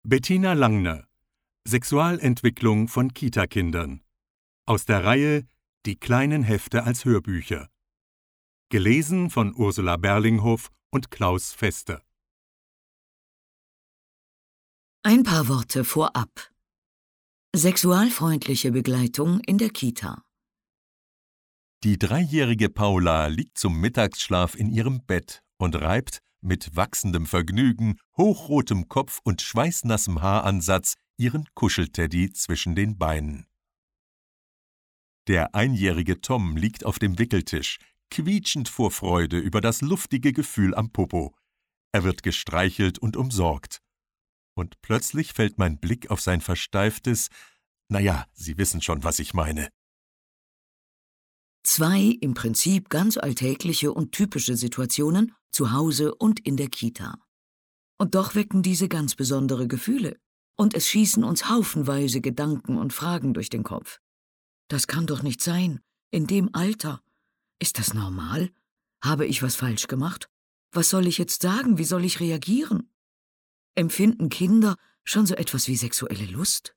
Bettina Langner: Sexualentwicklung von Kita-Kindern. Aus der Reihe Die kleinen Hefte als Hörbücher. Gelesen von Ursula Berlinghoff und Klaus Fester. Ein paar Worte vorab. Sexualfreundliche Begleitung in der Kita. Die 3-jährige Paula liegt zum Mittagsschlaf in ihrem Bett und reibt mit wachsendem Vergnügen, hochrotem Kopf und schweißnassem Haaransatz ihren Kuschelteddy zwischen den Beinen. Der 1-jährige Tom liegt auf dem Wickeltisch, quietschend vor Freude über das luftige Gefühl am Popo. Er wird gestreichelt und umsorgt. Und plötzlich fällt mein Blick auf sein versteiftes, Sie wissen schon, was ich meine. 2 im Prinzip ganz alltägliche und typische Situationen zu Hause und in der Kita. Und doch wecken diese ganz besondere Gefühle. Und es schießen uns haufenweise Gedanken und Fragen durch den Kopf. Das kann doch nicht sein. In dem Alter. Ist das normal? Habe ich was falsch gemacht? Was soll ich jetzt sagen? Wie soll ich reagieren? Empfinden Kinder schon so etwas wie sexuelle Lust?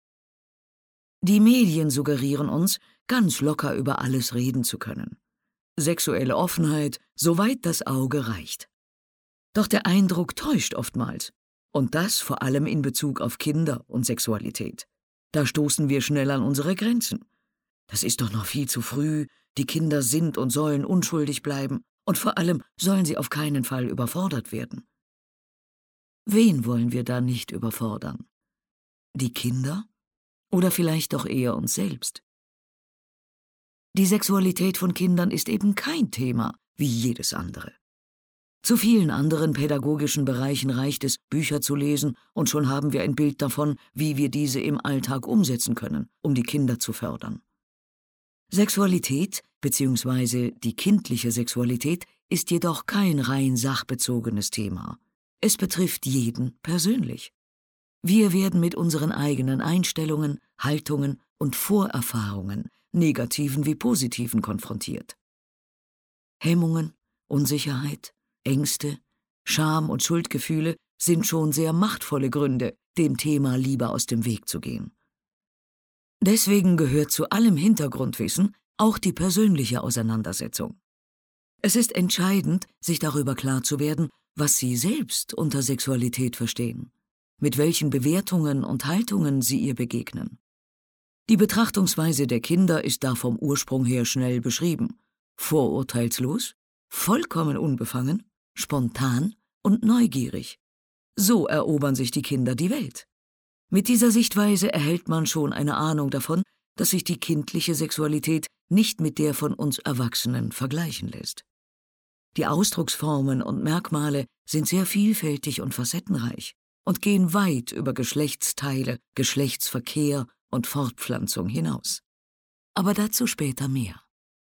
Die Medien suggerieren uns, ganz locker über alles reden zu können. Sexuelle Offenheit, soweit das Auge reicht. Doch der Eindruck täuscht oftmals. Und das vor allem in Bezug auf Kinder und Sexualität. Da stoßen wir schnell an unsere Grenzen. Das ist doch noch viel zu früh, die Kinder sind und sollen unschuldig bleiben und vor allem sollen sie auf keinen Fall überfordert werden. Wen wollen wir da nicht überfordern? Die Kinder? Oder vielleicht doch eher uns selbst? Die Sexualität von Kindern ist eben kein Thema wie jedes andere. Zu vielen anderen pädagogischen Bereichen reicht es, Bücher zu lesen, und schon haben wir ein Bild davon, wie wir diese im Alltag umsetzen können, um die Kinder zu fördern. Sexualität bzw. die kindliche Sexualität ist jedoch kein rein sachbezogenes Thema. Es betrifft jeden persönlich. Wir werden mit unseren eigenen Einstellungen, Haltungen und Vorerfahrungen, negativen wie positiven, konfrontiert. Hemmungen, Unsicherheit, Ängste, Scham und Schuldgefühle sind schon sehr machtvolle Gründe, dem Thema lieber aus dem Weg zu gehen. Deswegen gehört zu allem Hintergrundwissen auch die persönliche Auseinandersetzung. Es ist entscheidend, sich darüber klar zu werden, was Sie selbst unter Sexualität verstehen, mit welchen Bewertungen und Haltungen Sie ihr begegnen. Die Betrachtungsweise der Kinder ist da vom Ursprung her schnell beschrieben: vorurteilslos, vollkommen unbefangen, spontan und neugierig. So erobern sich die Kinder die Welt. Mit dieser Sichtweise erhält man schon eine Ahnung davon, dass sich die kindliche Sexualität nicht mit der von uns Erwachsenen vergleichen lässt. Die Ausdrucksformen und Merkmale sind sehr vielfältig und facettenreich und gehen weit über Geschlechtsteile, Geschlechtsverkehr und Fortpflanzung hinaus. Aber dazu später mehr.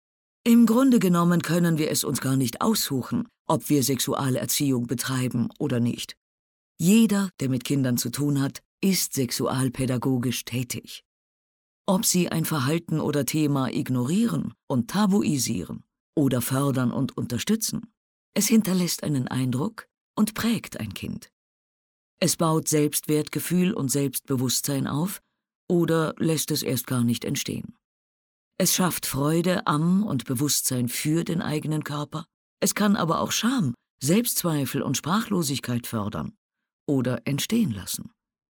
Im Grunde genommen können wir es uns gar nicht aussuchen, ob wir Sexualerziehung betreiben oder nicht. Jeder, der mit Kindern zu tun hat, ist sexualpädagogisch tätig. Ob Sie ein Verhalten oder Thema ignorieren und tabuisieren oder fördern und unterstützen, es hinterlässt einen Eindruck und prägt ein Kind. Es baut Selbstwertgefühl und Selbstbewusstsein auf oder lässt es erst gar nicht entstehen. Es schafft Freude am und Bewusstsein für den eigenen Körper. Es kann aber auch Scham, Selbstzweifel und Sprachlosigkeit fördern oder entstehen lassen.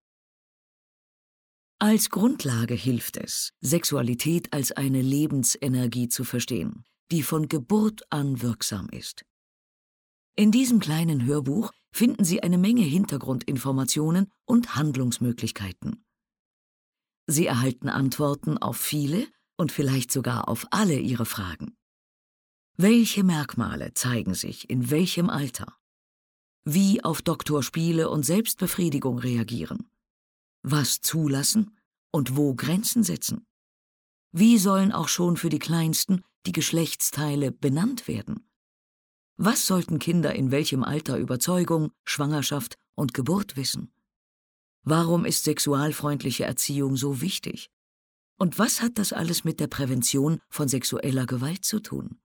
Als Grundlage hilft es, Sexualität als eine Lebensenergie zu verstehen, die von Geburt an wirksam ist. In diesem kleinen Hörbuch finden Sie eine Menge Hintergrundinformationen und Handlungsmöglichkeiten. Sie erhalten Antworten auf viele und vielleicht sogar auf alle Ihre Fragen. Welche Merkmale zeigen sich in welchem Alter? Wie auf Doktorspiele und Selbstbefriedigung reagieren? Was zulassen und wo Grenzen setzen? Wie sollen auch schon für die Kleinsten die Geschlechtsteile benannt werden? Was sollten Kinder in welchem Alter über Zeugung, Schwangerschaft und Geburt wissen? Warum ist sexualfreundliche Erziehung so wichtig? Und was hat das alles mit der Prävention von sexueller Gewalt zu tun?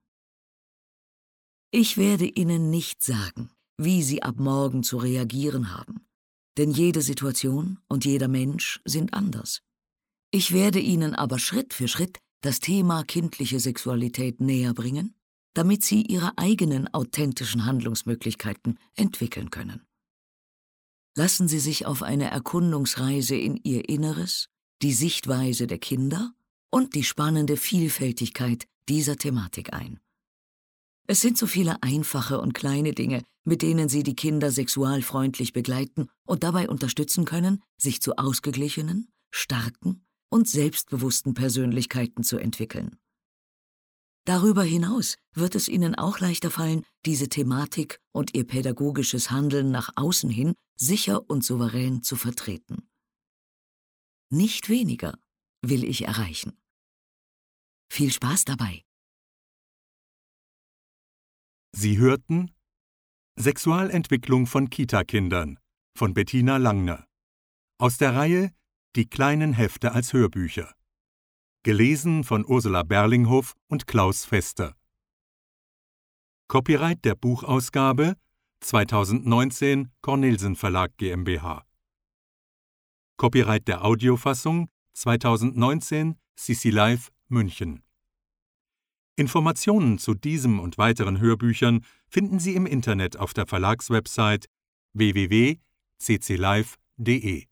Ich werde Ihnen nicht sagen, wie Sie ab morgen zu reagieren haben. denn jede Situation und jeder Mensch sind anders. Ich werde Ihnen aber Schritt für Schritt das Thema kindliche Sexualität näher bringen, damit Sie Ihre eigenen authentischen Handlungsmöglichkeiten entwickeln können. Lassen Sie sich auf eine Erkundungsreise in Ihr Inneres, die Sichtweise der Kinder und die spannende Vielfältigkeit dieser Thematik ein. Es sind so viele einfache und kleine Dinge, mit denen Sie die Kinder sexualfreundlich begleiten und dabei unterstützen können, sich zu ausgeglichenen, starken und selbstbewussten Persönlichkeiten zu entwickeln. Darüber hinaus wird es Ihnen auch leichter fallen, diese Thematik und Ihr pädagogisches Handeln nach außen hin sicher und souverän zu vertreten. Nicht weniger will ich erreichen. Viel Spaß dabei! Sie hörten Sexualentwicklung von Kita-Kindern von Bettina Langner aus der Reihe Die kleinen Hefte als Hörbücher. Gelesen von Ursula Berlinghoff und Klaus Fester. Copyright der Buchausgabe 2019 Cornelsen Verlag GmbH. Copyright der Audiofassung 2019 CC Live München. Informationen zu diesem und weiteren Hörbüchern finden Sie im Internet auf der Verlagswebsite www.cclive.de.